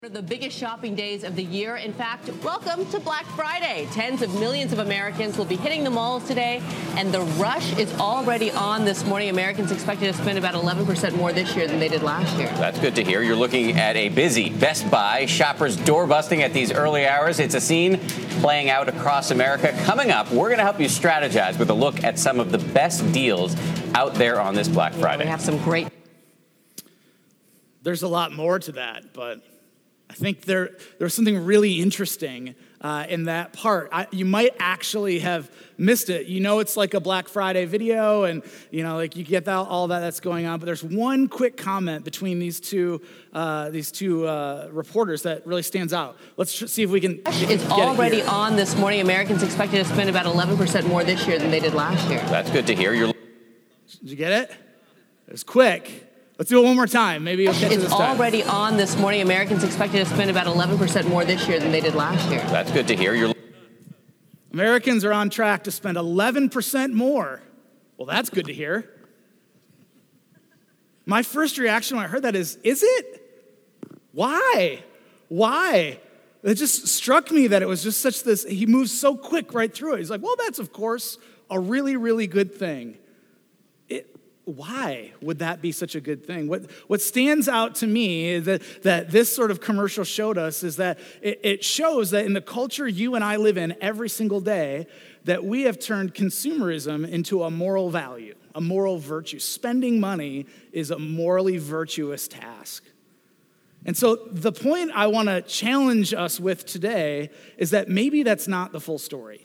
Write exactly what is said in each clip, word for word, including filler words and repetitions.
One of the biggest shopping days of the year. In fact, welcome to Black Friday. Tens of millions of Americans will be hitting the malls today, and the rush is already on this morning. Americans expected to spend about eleven percent more this year than they did last year. That's good to hear. You're looking at a busy Best Buy. Shoppers door busting at these early hours. It's a scene playing out across America. Coming up, we're going to help you strategize with a look at some of the best deals out there on this Black Friday. We have some great... There's a lot more to that, but I think there there's something really interesting uh, in that part. I, you might actually have missed it. You know, it's like a Black Friday video, and you know, like you get that, all that that's going on. But there's one quick comment between these two uh, these two uh, reporters that really stands out. Let's tr- see if we can. It's already it on this morning. Americans expected to spend about eleven percent more this year than they did last year. That's good to hear. You're. Did you get it? It was quick. Let's do it one more time. Maybe you'll catch it this time. It's already on this morning. Americans expected to spend about eleven percent more this year than they did last year. That's good to hear. You're. Americans are on track to spend eleven percent more. Well, that's good to hear. My first reaction when I heard that is, is it? Why? Why? It just struck me that it was just such this, he moves so quick right through it. He's like, well, that's of course a really, really good thing. Why would that be such a good thing? What what stands out to me that, that this sort of commercial showed us is that it, it shows that in the culture you and I live in every single day, that we have turned consumerism into a moral value, a moral virtue. Spending money is a morally virtuous task. And so the point I want to challenge us with today is that maybe that's not the full story.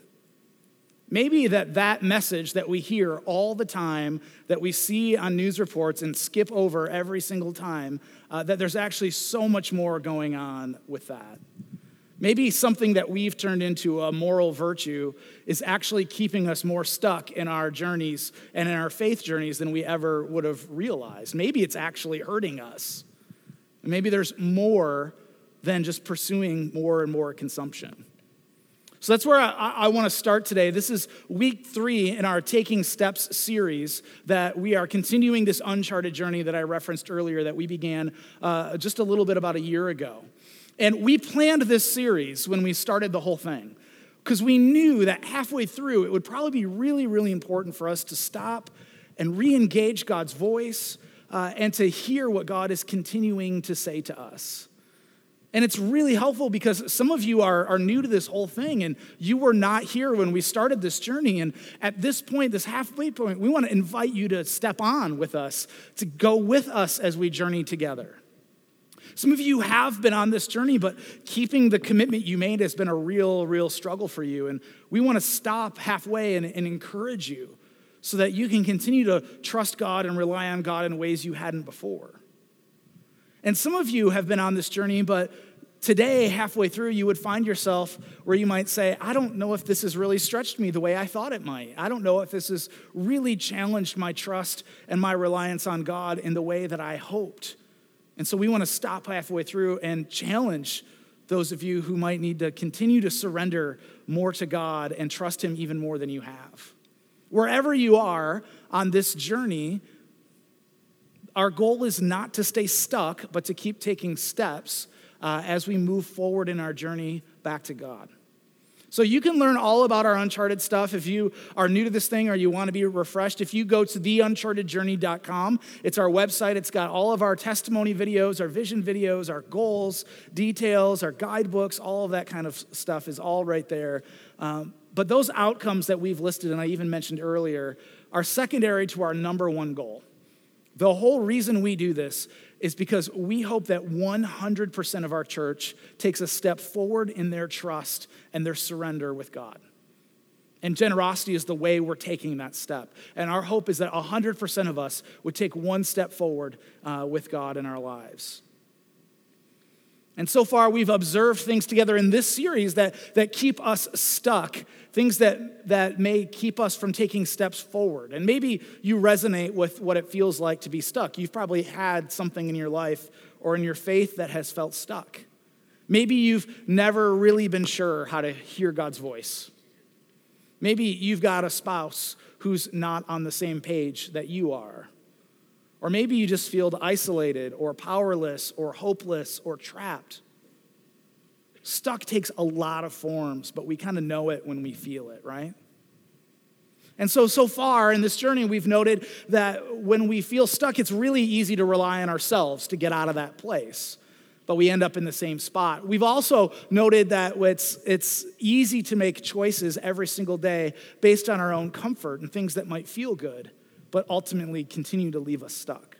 Maybe that that message that we hear all the time, that we see on news reports and skip over every single time, uh, that there's actually so much more going on with that. Maybe something that we've turned into a moral virtue is actually keeping us more stuck in our journeys and in our faith journeys than we ever would have realized. Maybe it's actually hurting us. Maybe there's more than just pursuing more and more consumption. So that's where I, I want to start today. This is week three in our Taking Steps series that we are continuing this uncharted journey that I referenced earlier that we began uh, just a little bit about a year ago. And we planned this series when we started the whole thing because we knew that halfway through it would probably be really, really important for us to stop and re-engage God's voice uh, and to hear what God is continuing to say to us. And it's really helpful because some of you are, are new to this whole thing and you were not here when we started this journey. And at this point, this halfway point, we want to invite you to step on with us, to go with us as we journey together. Some of you have been on this journey, but keeping the commitment you made has been a real, real struggle for you. And we want to stop halfway and, and encourage you so that you can continue to trust God and rely on God in ways you hadn't before. And some of you have been on this journey, but today, halfway through, you would find yourself where you might say, I don't know if this has really stretched me the way I thought it might. I don't know if this has really challenged my trust and my reliance on God in the way that I hoped. And so we want to stop halfway through and challenge those of you who might need to continue to surrender more to God and trust Him even more than you have. Wherever you are on this journey, our goal is not to stay stuck, but to keep taking steps uh, as we move forward in our journey back to God. So you can learn all about our Uncharted stuff if you are new to this thing or you want to be refreshed. If you go to the uncharted journey dot com, it's our website. It's got all of our testimony videos, our vision videos, our goals, details, our guidebooks, all of that kind of stuff is all right there. Um, but those outcomes that we've listed, and I even mentioned earlier, are secondary to our number one goal. The whole reason we do this is because we hope that one hundred percent of our church takes a step forward in their trust and their surrender with God. And generosity is the way we're taking that step. And our hope is that one hundred percent of us would take one step forward uh, with God in our lives. And so far, we've observed things together in this series that, that keep us stuck, things that, that may keep us from taking steps forward. And maybe you resonate with what it feels like to be stuck. You've probably had something in your life or in your faith that has felt stuck. Maybe you've never really been sure how to hear God's voice. Maybe you've got a spouse who's not on the same page that you are. Or maybe you just feel isolated or powerless or hopeless or trapped. Stuck takes a lot of forms, but we kind of know it when we feel it, right? And so, so far in this journey, we've noted that when we feel stuck, it's really easy to rely on ourselves to get out of that place. But we end up in the same spot. We've also noted that it's, it's easy to make choices every single day based on our own comfort and things that might feel good, but ultimately continue to leave us stuck.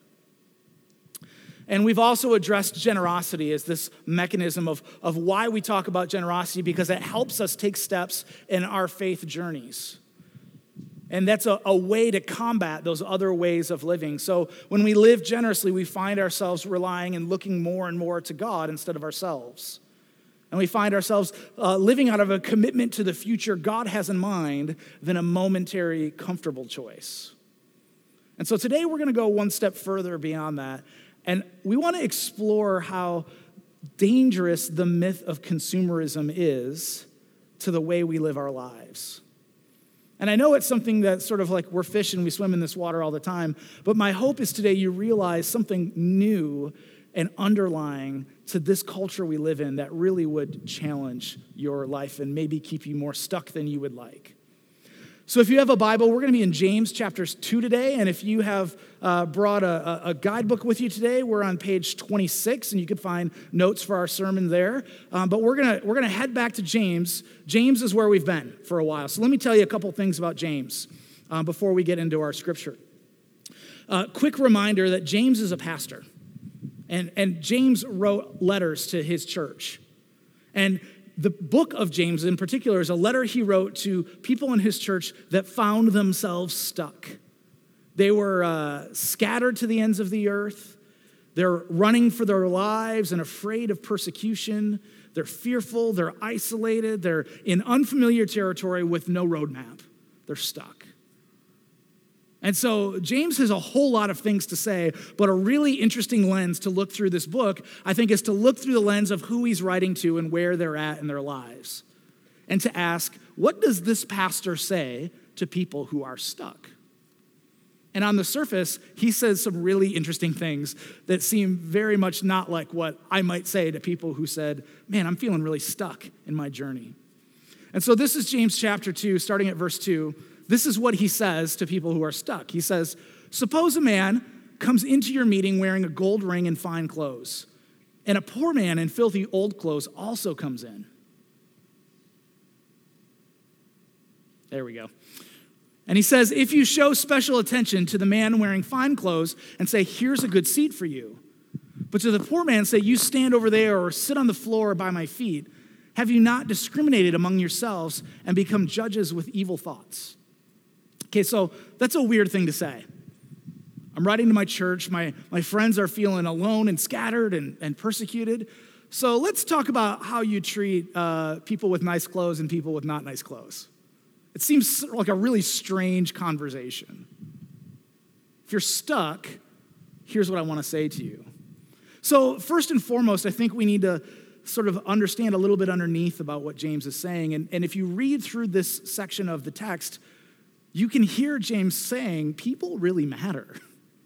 And we've also addressed generosity as this mechanism of, of why we talk about generosity, because it helps us take steps in our faith journeys. And that's a, a way to combat those other ways of living. So when we live generously, we find ourselves relying and looking more and more to God instead of ourselves. And we find ourselves uh, living out of a commitment to the future God has in mind than a momentary, comfortable choice. And so today we're going to go one step further beyond that. And we want to explore how dangerous the myth of consumerism is to the way we live our lives. And I know it's something that's sort of like we're fish and we swim in this water all the time, but my hope is today you realize something new and underlying to this culture we live in that really would challenge your life and maybe keep you more stuck than you would like. So if you have a Bible, we're going to be in James chapter two today, and if you have uh, brought a, a guidebook with you today, we're on page twenty-six, and you can find notes for our sermon there. Um, but we're going to we're going to head back to James. James is where we've been for a while. So let me tell you a couple things about James uh, before we get into our scripture. Uh, quick reminder that James is a pastor, and, and James wrote letters to his church. And the book of James in particular is a letter he wrote to people in his church that found themselves stuck. They were uh, scattered to the ends of the earth. They're running for their lives and afraid of persecution. They're fearful. They're isolated. They're in unfamiliar territory with no roadmap. They're stuck. And so James has a whole lot of things to say, but a really interesting lens to look through this book, I think, is to look through the lens of who he's writing to and where they're at in their lives. And to ask, what does this pastor say to people who are stuck? And on the surface, he says some really interesting things that seem very much not like what I might say to people who said, man, I'm feeling really stuck in my journey. And so this is James chapter two, starting at verse two. This is what he says to people who are stuck. He says, suppose a man comes into your meeting wearing a gold ring and fine clothes, and a poor man in filthy old clothes also comes in. There we go. And he says, if you show special attention to the man wearing fine clothes and say, here's a good seat for you, but to the poor man say, you stand over there or sit on the floor by my feet, have you not discriminated among yourselves and become judges with evil thoughts? Okay, so that's a weird thing to say. I'm writing to my church. My, my friends are feeling alone and scattered and, and persecuted. So let's talk about how you treat uh, people with nice clothes and people with not nice clothes. It seems like a really strange conversation. If you're stuck, here's what I want to say to you. So first and foremost, I think we need to sort of understand a little bit underneath about what James is saying. And, and if you read through this section of the text, you can hear James saying, people really matter.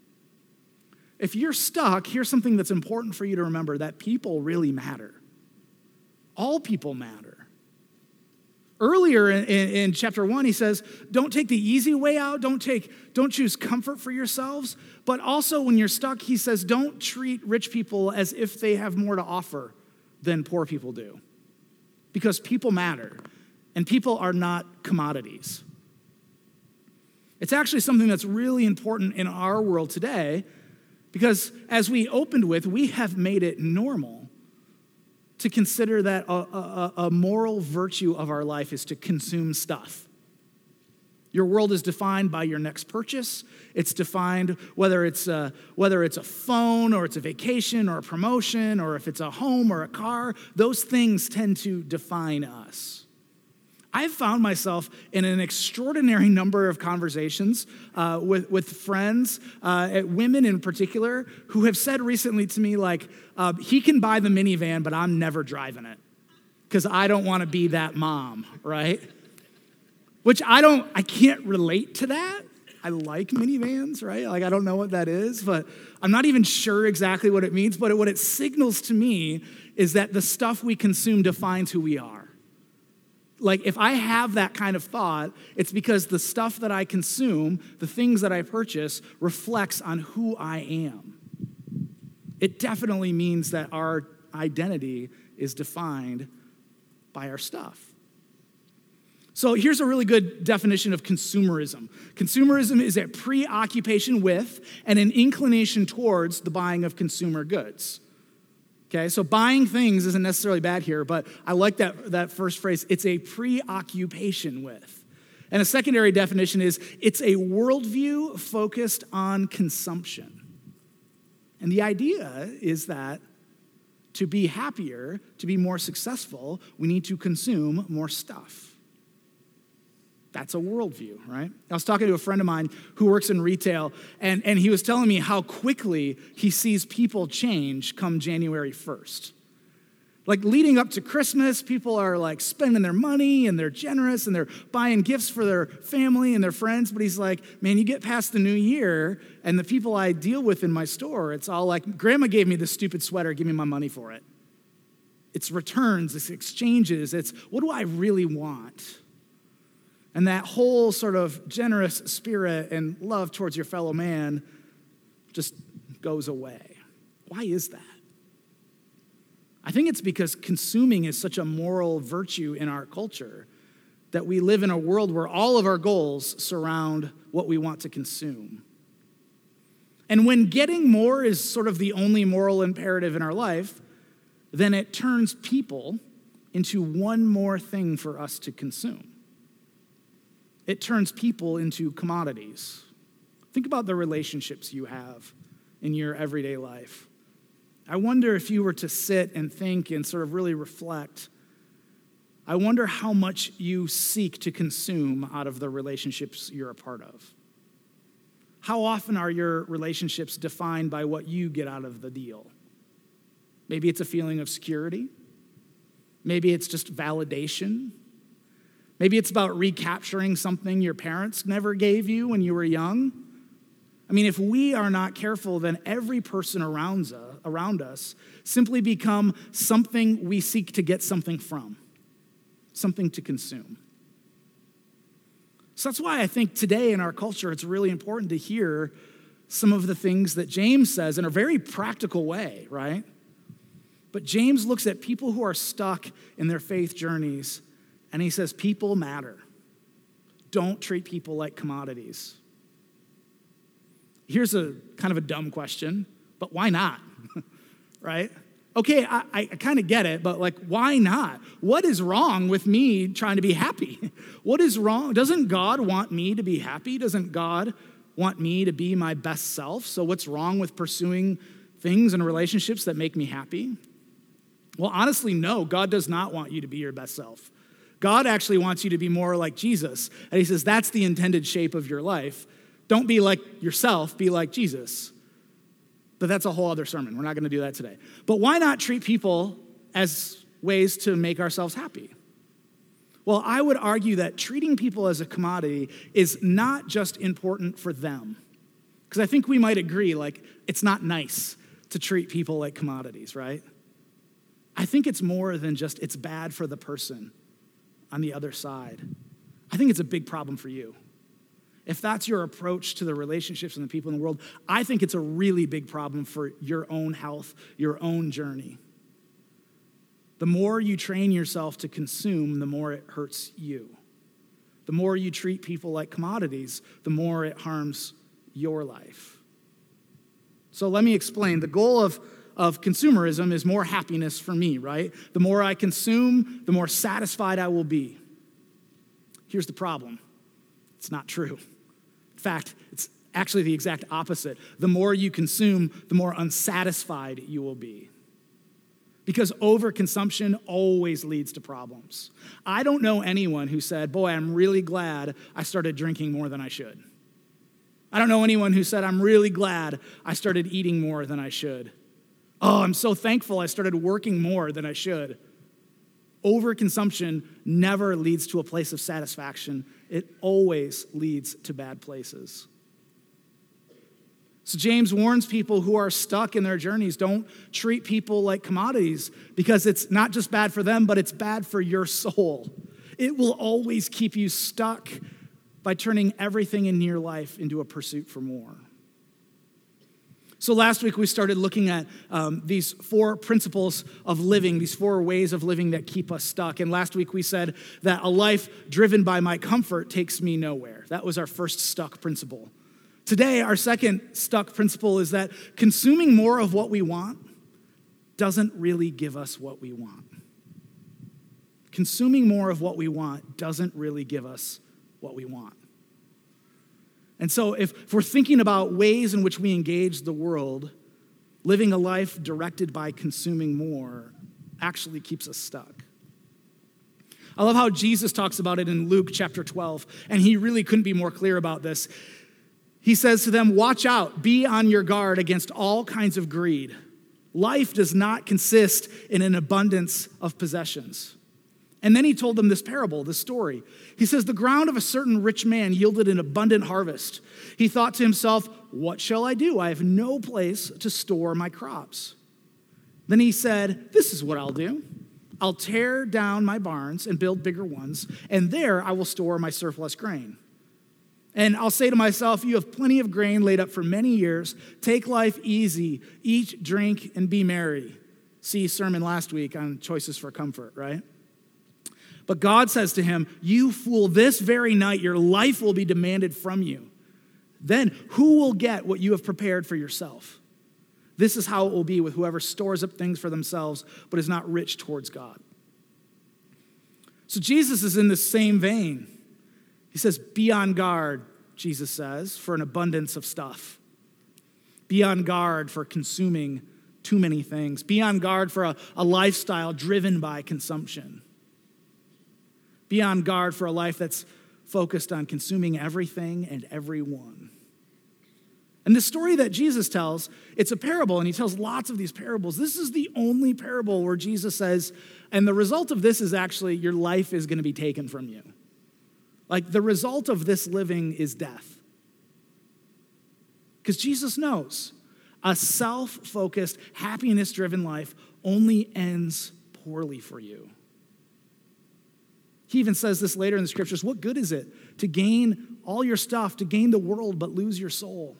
If you're stuck, here's something that's important for you to remember, that people really matter. All people matter. Earlier in, in, in chapter one, he says, don't take the easy way out, don't take, don't choose comfort for yourselves, but also when you're stuck, he says, don't treat rich people as if they have more to offer than poor people do. Because people matter, and people are not commodities. It's actually something that's really important in our world today because as we opened with, we have made it normal to consider that a, a, a moral virtue of our life is to consume stuff. Your world is defined by your next purchase. It's defined whether it's a, whether it's a phone or it's a vacation or a promotion or if it's a home or a car. Those things tend to define us. I've found myself in an extraordinary number of conversations uh, with, with friends, uh, women in particular, who have said recently to me, like, uh, he can buy the minivan, but I'm never driving it because I don't want to be that mom, right? Which I don't, I can't relate to that I like minivans, right? Like, I don't know what that is, but I'm not even sure exactly what it means. But what it signals to me is that the stuff we consume defines who we are. Like, if I have that kind of thought, it's because the stuff that I consume, the things that I purchase, reflects on who I am. It definitely means that our identity is defined by our stuff. So here's a really good definition of consumerism. Consumerism is a preoccupation with and an inclination towards the buying of consumer goods. Okay, so buying things isn't necessarily bad here, but I like that, that first phrase. It's a preoccupation with. And a secondary definition is it's a worldview focused on consumption. And the idea is that to be happier, to be more successful, we need to consume more stuff. That's a worldview, right? I was talking to a friend of mine who works in retail, and, and he was telling me how quickly he sees people change come January first. Like, leading up to Christmas, people are like spending their money, and they're generous, and they're buying gifts for their family and their friends, but he's like, man, you get past the new year, and the people I deal with in my store, it's all like, Grandma gave me this stupid sweater, give me my money for it. It's returns, it's exchanges, it's what do I really want? And that whole sort of generous spirit and love towards your fellow man just goes away. Why is that? I think it's because consuming is such a moral virtue in our culture that we live in a world where all of our goals surround what we want to consume. And when getting more is sort of the only moral imperative in our life, then it turns people into one more thing for us to consume. It turns people into commodities. Think about the relationships you have in your everyday life. I wonder if you were to sit and think and sort of really reflect, I wonder how much you seek to consume out of the relationships you're a part of. How often are your relationships defined by what you get out of the deal? Maybe it's a feeling of security. Maybe it's just validation. Maybe it's about recapturing something your parents never gave you when you were young. I mean, if we are not careful, then every person around us, around us simply become something we seek to get something from, something to consume. So that's why I think today in our culture, it's really important to hear some of the things that James says in a very practical way, right? But James looks at people who are stuck in their faith journeys, and he says, people matter. Don't treat people like commodities. Here's a kind of a dumb question, but why not? Right? Okay, I, I kind of get it, but like, why not? What is wrong with me trying to be happy? What is wrong? Doesn't God want me to be happy? Doesn't God want me to be my best self? So what's wrong with pursuing things and relationships that make me happy? Well, honestly, no, God does not want you to be your best self. God actually wants you to be more like Jesus. And he says that's the intended shape of your life. Don't be like yourself, be like Jesus. But that's a whole other sermon. We're not going to do that today. But why not treat people as ways to make ourselves happy? Well, I would argue that treating people as a commodity is not just important for them. Because I think we might agree, like, it's not nice to treat people like commodities, right? I think it's more than just it's bad for the person on the other side. I think it's a big problem for you. If that's your approach to the relationships and the people in the world, I think it's a really big problem for your own health, your own journey. The more you train yourself to consume, the more it hurts you. The more you treat people like commodities, the more it harms your life. So let me explain. The goal of of consumerism is more happiness for me, right? The more I consume, the more satisfied I will be. Here's the problem. It's not true. In fact, it's actually the exact opposite. The more you consume, the more unsatisfied you will be. Because overconsumption always leads to problems. I don't know anyone who said, boy, I'm really glad I started drinking more than I should. I don't know anyone who said, I'm really glad I started eating more than I should. Oh, I'm so thankful I started working more than I should. Overconsumption never leads to a place of satisfaction. It always leads to bad places. So James warns people who are stuck in their journeys, don't treat people like commodities, because it's not just bad for them, but it's bad for your soul. It will always keep you stuck by turning everything in your life into a pursuit for more. So last week we started looking at um, these four principles of living, these four ways of living that keep us stuck. And last week we said that a life driven by my comfort takes me nowhere. That was our first stuck principle. Today, our second stuck principle is that consuming more of what we want doesn't really give us what we want. Consuming more of what we want doesn't really give us what we want. And so if, if we're thinking about ways in which we engage the world, living a life directed by consuming more actually keeps us stuck. I love how Jesus talks about it in Luke chapter twelve, and he really couldn't be more clear about this. He says to them, watch out, be on your guard against all kinds of greed. Life does not consist in an abundance of possessions. And then he told them this parable, this story. He says, the ground of a certain rich man yielded an abundant harvest. He thought to himself, what shall I do? I have no place to store my crops. Then he said, this is what I'll do. I'll tear down my barns and build bigger ones, and there I will store my surplus grain. And I'll say to myself, you have plenty of grain laid up for many years. Take life easy. Eat, drink, and be merry. See sermon last week on choices for comfort, right? But God says to him, you fool, this very night your life will be demanded from you. Then who will get what you have prepared for yourself? This is how it will be with whoever stores up things for themselves, but is not rich towards God. So Jesus is in the same vein. He says, be on guard, Jesus says, for an abundance of stuff. Be on guard for consuming too many things. Be on guard for a, a lifestyle driven by consumption. Be on guard for a life that's focused on consuming everything and everyone. And the story that Jesus tells, it's a parable, and he tells lots of these parables. This is the only parable where Jesus says, and the result of this is actually your life is going to be taken from you. Like the result of this living is death. Because Jesus knows a self-focused, happiness-driven life only ends poorly for you. He even says this later in the scriptures, what good is it to gain all your stuff, to gain the world, but lose your soul?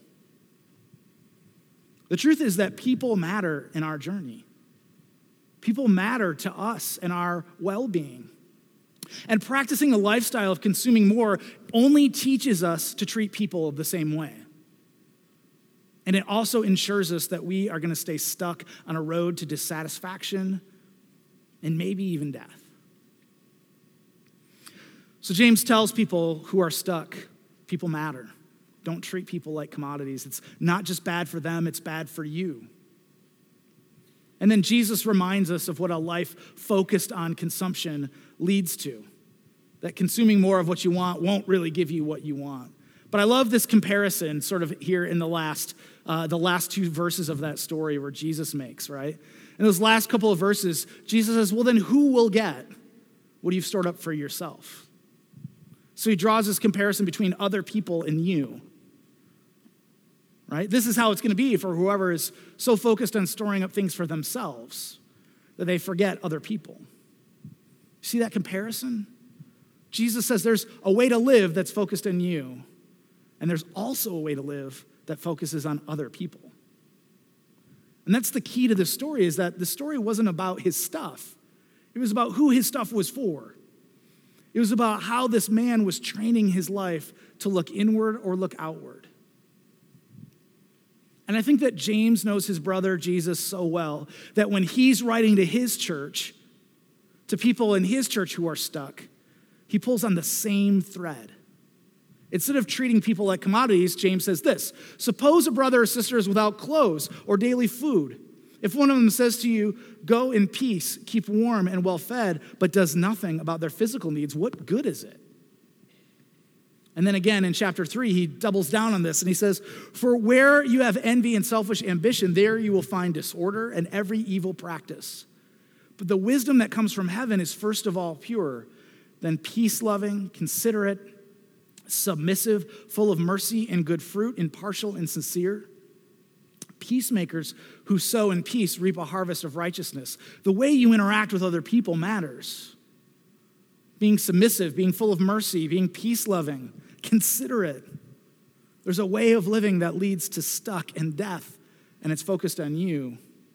The truth is that people matter in our journey. People matter to us and our well-being. And practicing a lifestyle of consuming more only teaches us to treat people the same way. And it also ensures us that we are going to stay stuck on a road to dissatisfaction and maybe even death. So James tells people who are stuck, people matter. Don't treat people like commodities. It's not just bad for them, it's bad for you. And then Jesus reminds us of what a life focused on consumption leads to. That consuming more of what you want won't really give you what you want. But I love this comparison sort of here in the last, uh, the last two verses of that story where Jesus makes, right? In those last couple of verses, Jesus says, well, then who will get what you've stored up for yourself? So he draws this comparison between other people and you. Right? This is how it's going to be for whoever is so focused on storing up things for themselves that they forget other people. See that comparison? Jesus says there's a way to live that's focused on you, and there's also a way to live that focuses on other people. And that's the key to this story, is that the story wasn't about his stuff. It was about who his stuff was for. It was about how this man was training his life to look inward or look outward. And I think that James knows his brother Jesus so well that when he's writing to his church, to people in his church who are stuck, he pulls on the same thread. Instead of treating people like commodities, James says this, suppose a brother or sister is without clothes or daily food. If one of them says to you, go in peace, keep warm and well fed, but does nothing about their physical needs, what good is it? And then again in chapter three, he doubles down on this and he says, for where you have envy and selfish ambition, there you will find disorder and every evil practice. But the wisdom that comes from heaven is first of all pure, then peace-loving, considerate, submissive, full of mercy and good fruit, impartial and sincere. Peacemakers who sow in peace reap a harvest of righteousness. The way you interact with other people matters. Being submissive, being full of mercy, being peace-loving, considerate. There's a way of living that leads to stuck and death, and it's focused on you.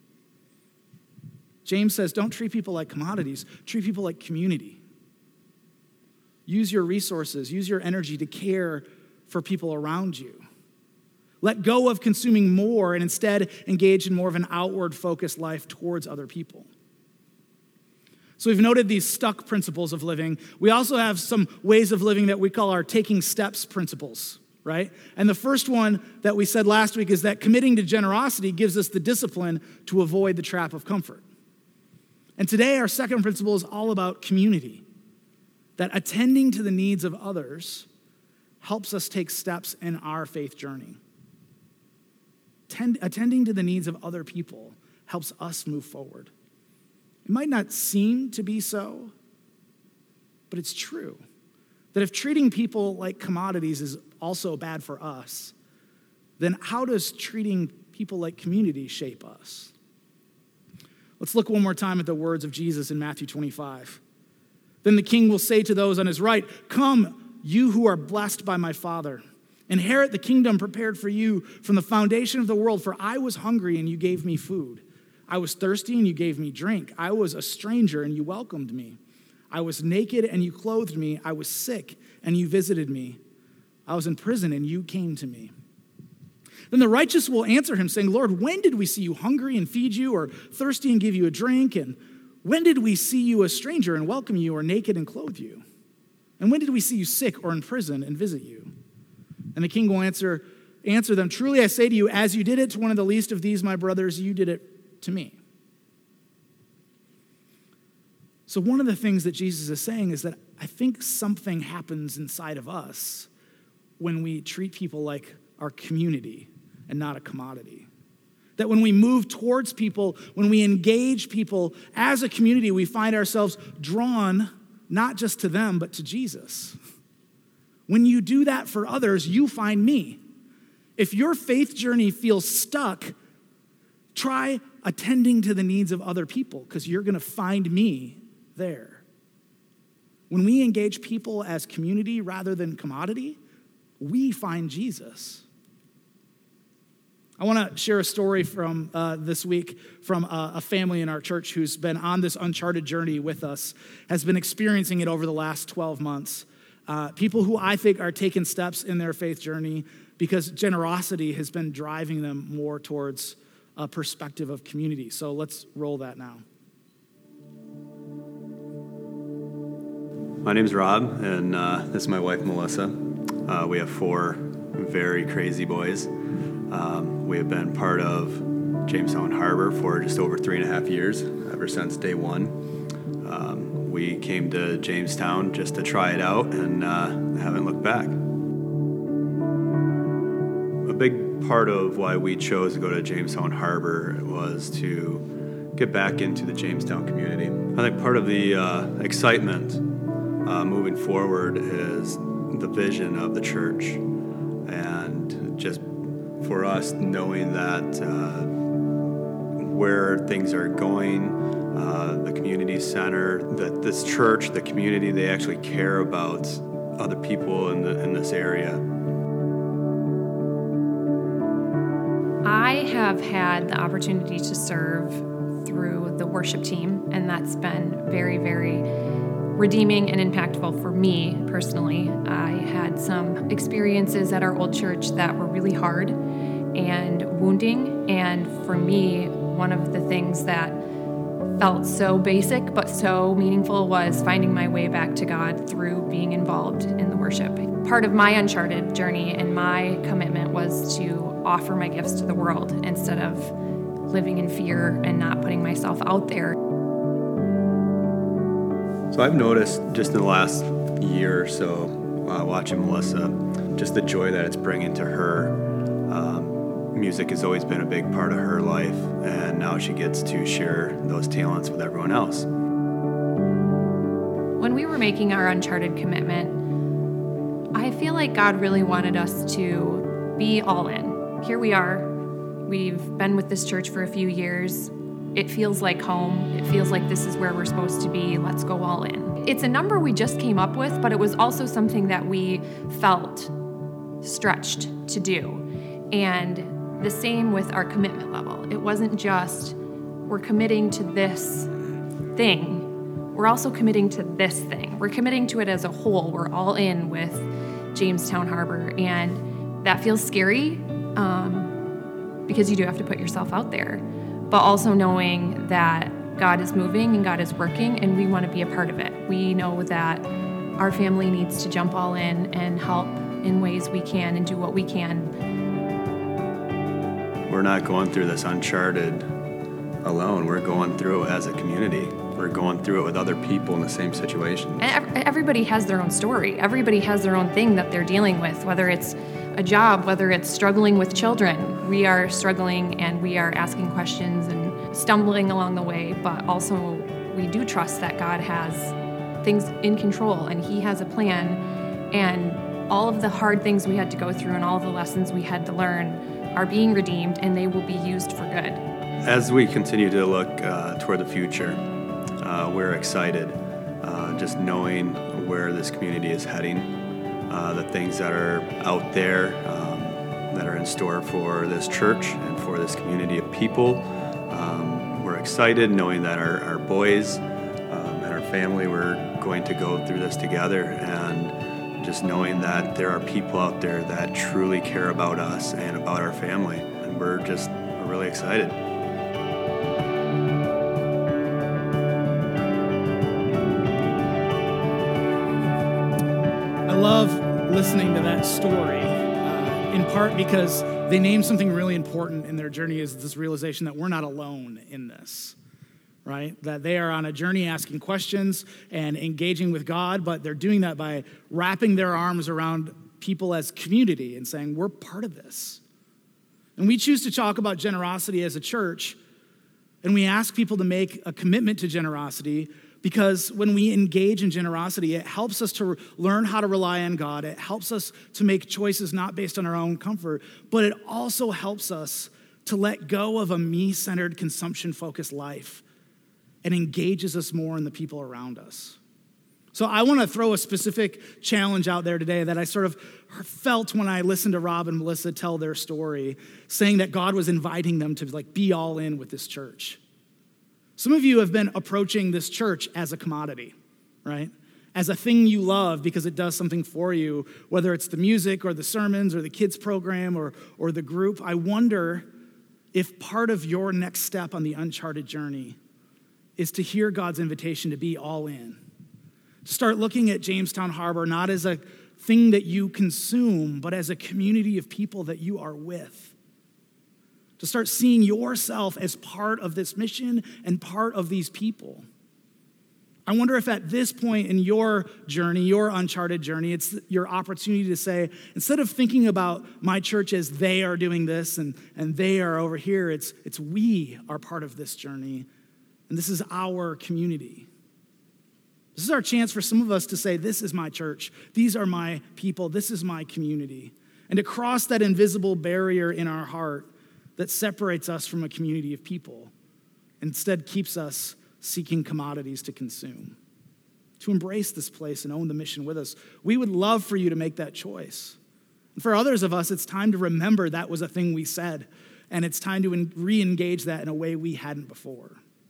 James says, don't treat people like commodities. Treat people like community. Use your resources, use your energy to care for people around you. Let go of consuming more and instead engage in more of an outward-focused life towards other people. So we've noted these stuck principles of living. We also have some ways of living that we call our taking steps principles, right? And the first one that we said last week is that committing to generosity gives us the discipline to avoid the trap of comfort. And today our second principle is all about community, that attending to the needs of others helps us take steps in our faith journey. Tend, attending to the needs of other people helps us move forward. It might not seem to be so, but it's true. That if treating people like commodities is also bad for us, then how does treating people like community shape us? Let's look one more time at the words of Jesus in Matthew twenty-five. Then the king will say to those on his right, "Come, you who are blessed by my Father. Inherit the kingdom prepared for you from the foundation of the world, for I was hungry and you gave me food. I was thirsty and you gave me drink. I was a stranger and you welcomed me. I was naked and you clothed me. I was sick and you visited me. I was in prison and you came to me." Then the righteous will answer him, saying, "Lord, when did we see you hungry and feed you, or thirsty and give you a drink? And when did we see you a stranger and welcome you, or naked and clothe you? And when did we see you sick or in prison and visit you?" And the king will answer, answer them, "Truly I say to you, as you did it to one of the least of these, my brothers, you did it to me." So one of the things that Jesus is saying is that I think something happens inside of us when we treat people like our community and not a commodity. That when we move towards people, when we engage people as a community, we find ourselves drawn not just to them, but to Jesus. When you do that for others, you find me. If your faith journey feels stuck, try attending to the needs of other people, because you're going to find me there. When we engage people as community rather than commodity, we find Jesus. I want to share a story from uh, this week from a, a family in our church who's been on this uncharted journey with us, has been experiencing it over the last twelve months. Uh, people who I think are taking steps in their faith journey because generosity has been driving them more towards a perspective of community. So let's roll that now. My name's Rob, and uh, this is my wife, Melissa. Uh, we have four very crazy boys. Um, we have been part of Jamestown Harbor for just over three and a half years, ever since day one. Um, we came to Jamestown just to try it out and uh, haven't looked back. A big part of why we chose to go to Jamestown Harbor was to get back into the Jamestown community. I think part of the uh, excitement uh, moving forward is the vision of the church, and just for us knowing that uh, where things are going, uh, the community center, that this church, the community, they actually care about other people in, the, in this area. I have had the opportunity to serve through the worship team, and that's been very, very redeeming and impactful for me personally. I had some experiences at our old church that were really hard and wounding, and for me, one of the things that felt so basic but so meaningful was finding my way back to God through being involved in the worship. Part of my uncharted journey and my commitment was to offer my gifts to the world instead of living in fear and not putting myself out there. So I've noticed just in the last year or so, uh, watching Melissa, just the joy that it's bringing to her. Um, music has always been a big part of her life, and now she gets to share those talents with everyone else. When we were making our Uncharted commitment, I feel like God really wanted us to be all in. Here we are. We've been with this church for a few years. It feels like home. It feels like this is where we're supposed to be. Let's go all in. It's a number we just came up with, but it was also something that we felt stretched to do. And the same with our commitment level. It wasn't just we're committing to this thing. We're also committing to this thing. We're committing to it as a whole. We're all in with Jamestown Harbor. And that feels scary um, because you do have to put yourself out there. But also knowing that God is moving and God is working and we want to be a part of it. We know that our family needs to jump all in and help in ways we can and do what we can. We're not going through this Uncharted alone. We're going through it as a community. We're going through it with other people in the same situation. Everybody has their own story. Everybody has their own thing that they're dealing with, whether it's a job, whether it's struggling with children. We are struggling and we are asking questions and stumbling along the way, but also we do trust that God has things in control and He has a plan, and all of the hard things we had to go through and all of the lessons we had to learn are being redeemed and they will be used for good. As we continue to look uh, toward the future, uh, we're excited uh, just knowing where this community is heading, uh, the things that are out there um, that are in store for this church and for this community of people. Um, we're excited knowing that our, our boys um, and our family, we're going to go through this together, and just knowing that there are people out there that truly care about us and about our family, and we're just we're really excited. I love listening to that story, uh, in part because they name something really important in their journey, is this realization that we're not alone in this, right? That they are on a journey asking questions and engaging with God, but they're doing that by wrapping their arms around people as community and saying, we're part of this. And we choose to talk about generosity as a church, and we ask people to make a commitment to generosity because when we engage in generosity, it helps us to learn how to rely on God. It helps us to make choices not based on our own comfort, but it also helps us to let go of a me-centered, consumption-focused life and engages us more in the people around us. So I want to throw a specific challenge out there today that I sort of felt when I listened to Rob and Melissa tell their story, saying that God was inviting them to like be all in with this church. Some of you have been approaching this church as a commodity, right? As a thing you love because it does something for you, whether it's the music or the sermons or the kids program or, or the group. I wonder if part of your next step on the Uncharted journey is to hear God's invitation to be all in. Start looking at Jamestown Harbor not as a thing that you consume, but as a community of people that you are with. To start seeing yourself as part of this mission and part of these people. I wonder if at this point in your journey, your Uncharted journey, it's your opportunity to say, instead of thinking about my church as they are doing this and, and they are over here, it's, it's we are part of this journey, and this is our community. This is our chance for some of us to say, this is my church, these are my people, this is my community, and to cross that invisible barrier in our heart that separates us from a community of people, instead keeps us seeking commodities to consume. To embrace this place and own the mission with us. We would love for you to make that choice. And for others of us, it's time to remember that was a thing we said, and it's time to re-engage that in a way we hadn't before.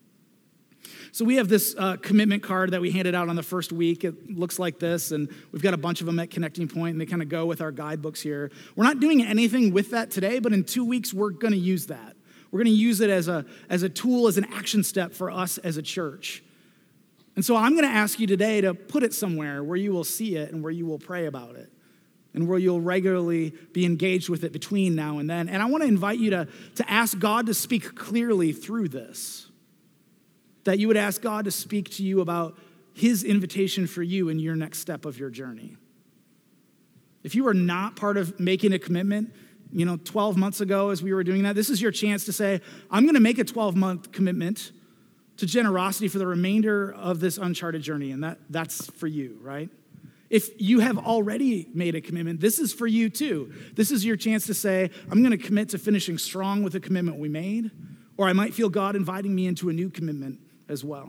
So we have this uh, commitment card that we handed out on the first week. It looks like this, and we've got a bunch of them at Connecting Point, and they kind of go with our guidebooks here. We're not doing anything with that today, but in two weeks, we're going to use that. We're going to use it as a, as a tool, as an action step for us as a church. And so I'm going to ask you today to put it somewhere where you will see it and where you will pray about it and where you'll regularly be engaged with it between now and then. And I want to invite you to, to ask God to speak clearly through this. That you would ask God to speak to you about his invitation for you in your next step of your journey. If you are not part of making a commitment, you know, twelve months ago as we were doing that, this is your chance to say, I'm going to make a twelve-month commitment to generosity for the remainder of this uncharted journey, and that, that's for you, right? If you have already made a commitment, this is for you too. This is your chance to say, I'm going to commit to finishing strong with the commitment we made, or I might feel God inviting me into a new commitment as well.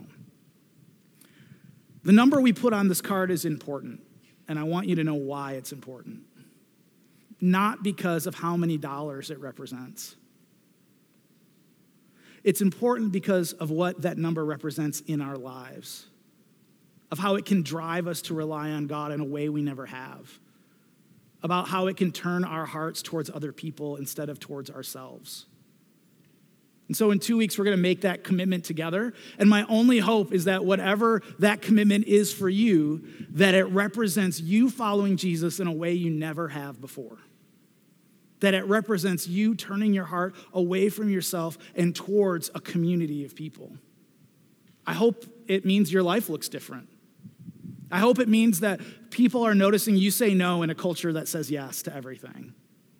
The number we put on this card is important, and I want you to know why it's important. Not because of how many dollars it represents. It's important because of what that number represents in our lives, of how it can drive us to rely on God in a way we never have, about how it can turn our hearts towards other people instead of towards ourselves. And so in two weeks, we're going to make that commitment together. And my only hope is that whatever that commitment is for you, that it represents you following Jesus in a way you never have before. That it represents you turning your heart away from yourself and towards a community of people. I hope it means your life looks different. I hope it means that people are noticing you say no in a culture that says yes to everything.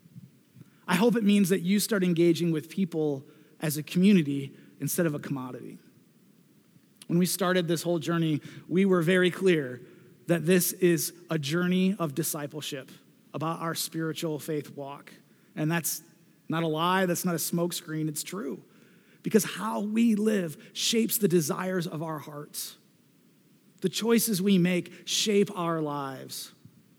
I hope it means that you start engaging with people as a community instead of a commodity. When we started this whole journey, we were very clear that this is a journey of discipleship about our spiritual faith walk. And that's not a lie, that's not a smokescreen, it's true. Because how we live shapes the desires of our hearts. The choices we make shape our lives.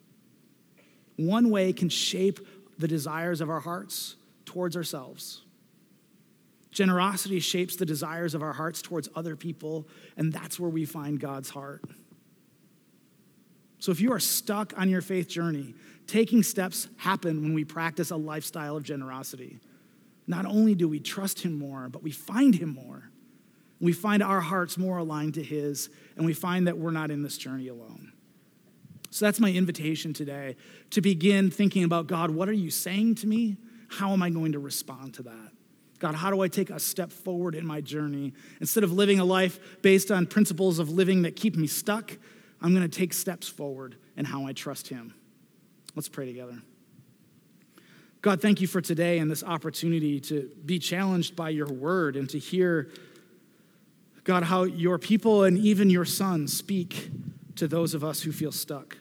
One way can shape the desires of our hearts towards ourselves. Generosity shapes the desires of our hearts towards other people, and that's where we find God's heart. So if you are stuck on your faith journey, taking steps happen when we practice a lifestyle of generosity. Not only do we trust him more, but we find him more. We find our hearts more aligned to his, and we find that we're not in this journey alone. So that's my invitation today, to begin thinking about, God, what are you saying to me? How am I going to respond to that? God, how do I take a step forward in my journey? Instead of living a life based on principles of living that keep me stuck, I'm going to take steps forward in how I trust him. Let's pray together. God, thank you for today and this opportunity to be challenged by your word and to hear, God, how your people and even your son speak to those of us who feel stuck.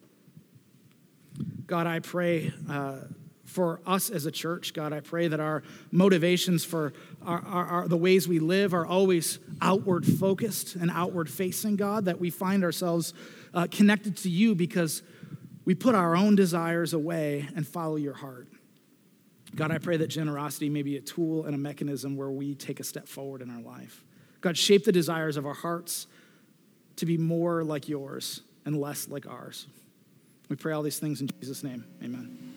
God, I pray uh, for us as a church. God, I pray that our motivations for our, our, our, the ways we live are always outward focused and outward facing, God, that we find ourselves uh, connected to you because we put our own desires away and follow your heart. God, I pray that generosity may be a tool and a mechanism where we take a step forward in our life. God, shape the desires of our hearts to be more like yours and less like ours. We pray all these things in Jesus' name. Amen.